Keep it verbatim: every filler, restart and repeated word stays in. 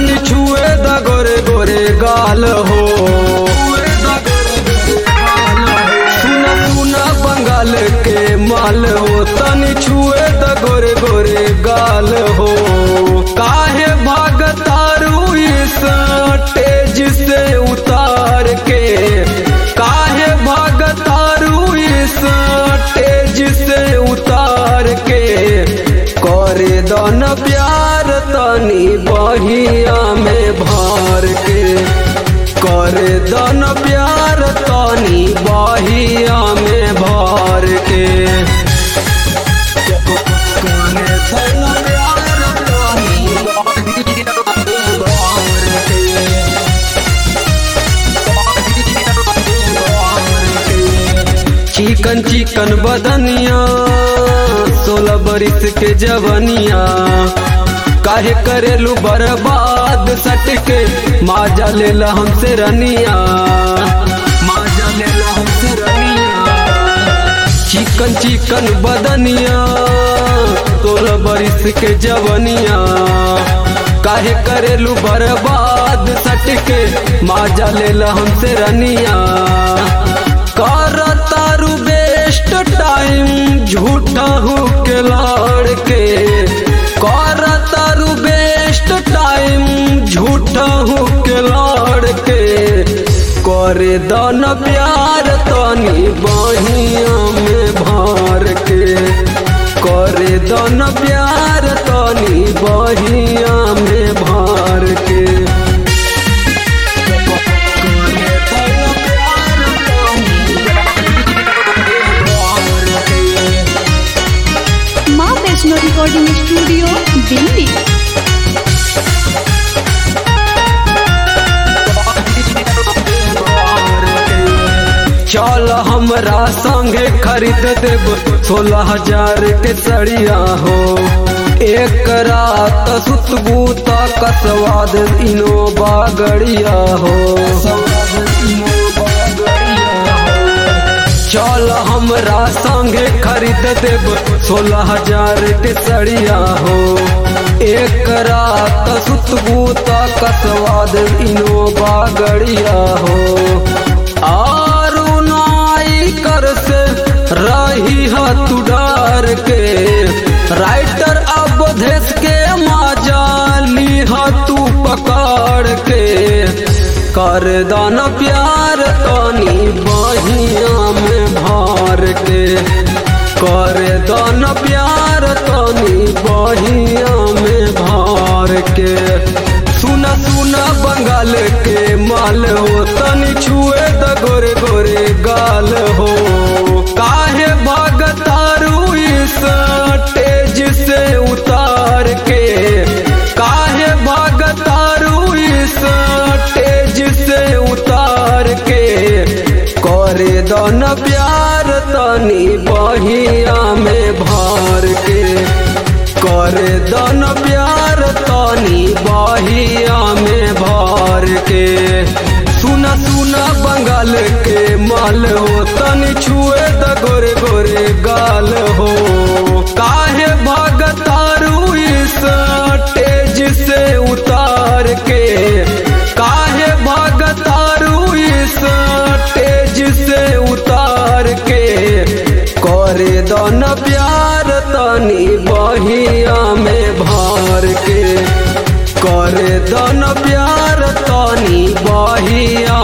तनी छुए द गोरे गोरे गाल हो। सुना सुना बंगाल के माल हो, तनी छुए द गोरे गोरे गाल हो। काहे भागतारू इस तेज से उतार के, काहे भागतारू इस तेज से उतार के। करे दन प्यार तनी बहिया में भार के, करे दन प्यार तनी बहिया में भार के। चिकन चिकन बदनिया सोलह बरिस के जवनिया, काहे करेलू बर्बाद सटके माजा लेला हमसे रनिया, माजा लेला हमसे रनिया। चिकन चिकन बदनिया सोलह बरिस के जवनिया, काहे करेलू बर्बाद सटके माजा लेला हमसे रनिया। करतारू बेस्ट टाइम झूठा हूँ के लाड़ के, करतारू बेस्ट टाइम झूठा हूँ के लाड़ के। करे दन प्यार तनी बहिया में भार के, करे दन प्यार तनी बहिया में भार के। Recording studio Delhi. चल हमरा संगे खरीद देब सोलह हजार के सड़िया हो। एक रात सुतबू तक स्वाद इनोवा गड़िया हो। चल हमरा संगे खरीद देब सोलह हजार के सड़िया हो। एक रात सुतबू तक स्वाद इनोवा गड़िया हो। आरू नाई कर से रही है तू डर के, राइटर अवधेश के माजा ली है तू पकड़ के। कर दान प्यार तनी बहिया में भार के, कर दान प्यार तनी बहिया में भार के। सुना सुना बंगाल के माल हो, तनी छुए द गोरे गोरे गाल हो। काहे भागतारू इस तेज से उतार के, काहे भागतारू इस तेज से उतार के। करे दन प्यार तनी बहिया में भार के, करे दन प्यार तनी बहिया में भार के। सुना सुना बंगाल के माल हो, तनी छुए द गोरे गोरे गाल हो। काहे भागतारू इस तेज से उतार के, काहे भागतारू इस तेज से उतार के। करे दन प्यार तनी बहिया में भार के, करे दन प्यार तनी बहिया